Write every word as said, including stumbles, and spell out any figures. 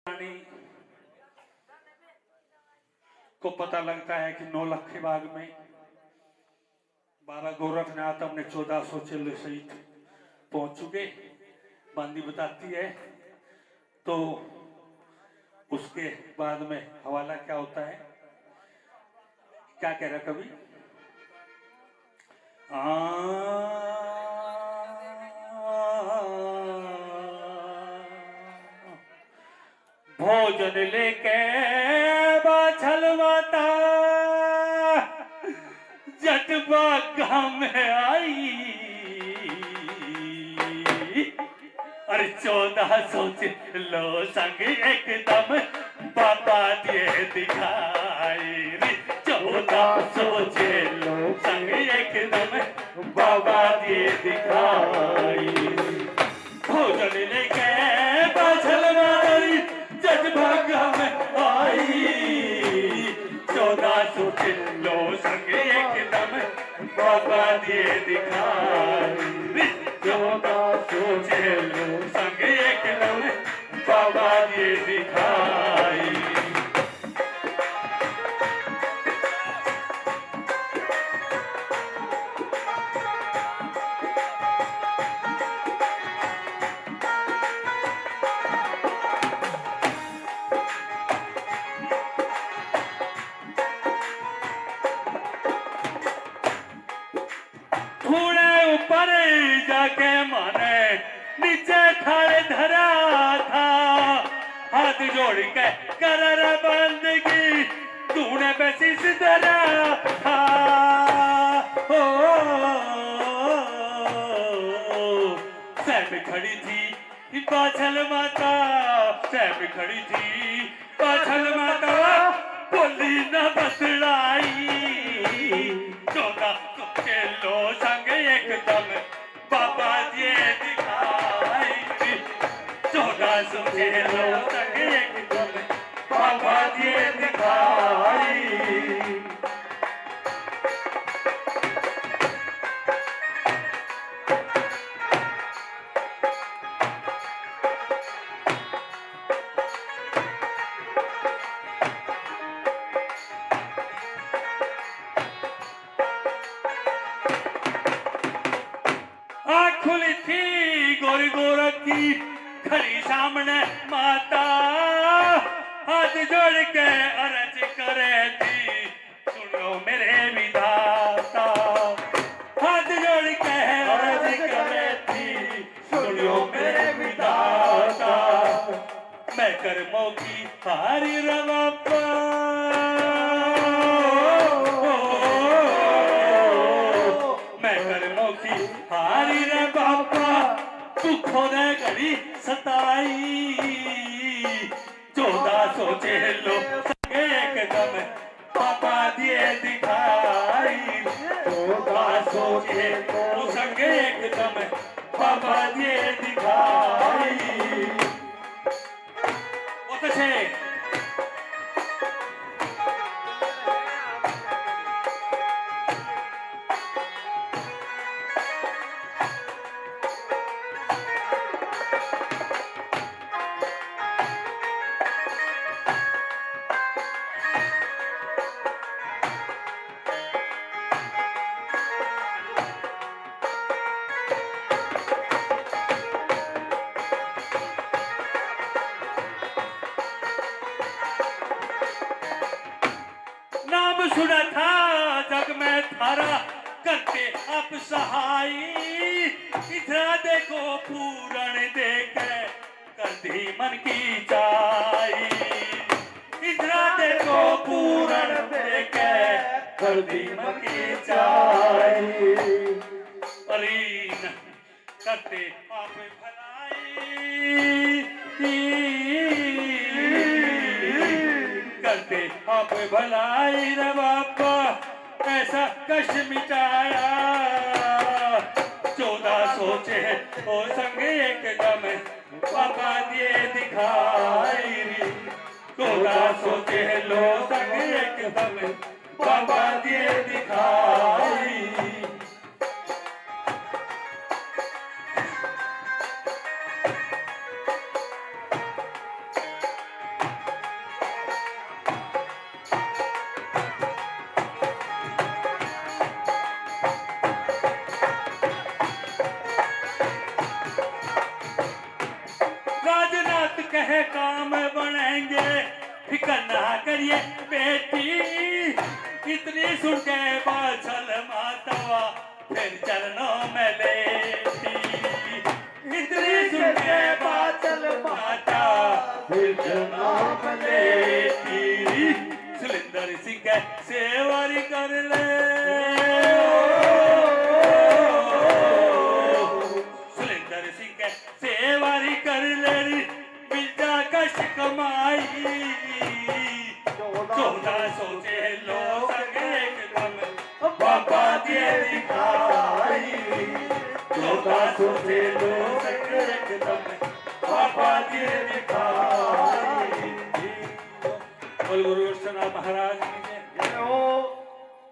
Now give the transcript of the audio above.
रानी को पता लगता है कि नौलखी बाग में बाबा गोरखनाथ अपने चौदह सौ चेले सहित पहुंच चुके। बांदी बताती है तो उसके बाद में हवाला क्या होता है, क्या कह रहा कवि? भोजन लेके बाछलवाता जटवा गाँव में आई। अरे चौदह सौ लो संग एकदम बाबा दिए दिखाई। चौदह सौ लो संग एकदम बाबा दिए दिखाई। भोजन लेके बाछलवाई जटवा में आई। चौदह सौ लो संग एकदम बाबा दिए दिखाई। चौदह सौ लो संग एकदम बाबा दिए दिखाई। ऊपर जाके माने नीचे थारे धरा था। हाथ जोड़ के कर बंदगी तूने बेसिस धरा था। ओ सैम खड़ी थी बाछल माता, सैम खड़ी थी बाछल माता बोली न बतलाई। चौदह लो संग एकदम बाबा दिए दिखाई। चौदह सौ लो संग एकदम बाबा दिए दिखाई। खुली थी गोरी गोरख की खड़ी सामने माता। हाथ जोड़ के अरज करे थी सुनो मेरे विधाता। हाथ जोड़ के अरज करे थी सुनो मेरे विधाता। मैं कर्मों की हारी रवापा हारी रे बापा दुखों ने घड़ी सताई। चौदह सौ लो संगे एकदम बाबा दिए दिखाई। चौदह सौ लो संगे एकदम बाबा दिए दिखाई। बहुत अच्छे। नाम सुना था जग में थारा करते आप सहाई। इधर देखो पूरण देके कर दी मन की चाई। इधर देखो पूरण देके कर दी मन की चाई। अलीन करते आप भलाई करते आप भलाई रे बापा ऐसा कष्ट मिटाया। चौदह सौ ओ संग एकदम बाबा दिए दिखाई। चौदह सौ लो संग एकदम बाबा दिए दिखाई। जाएंगे, फिक्र ना करिए बेटी। इतनी सुन के बाछल मातावा फिर चरणों में लेटी। इतनी सुन के बाछल माता फिर चरणों में लेटी। सुलिंदर सिंह के सेवारी कर ले, सुलिंदर सिंह के सेवारी कर ले, मिल जा कश कमाई। चौदह सौ चेलो संग एकदम बाबा दिए दिखाई। चौदह सौ चेलो संग एकदम बाबा दिए दिखाई। बोल गुरु विश्वनाथ महाराज।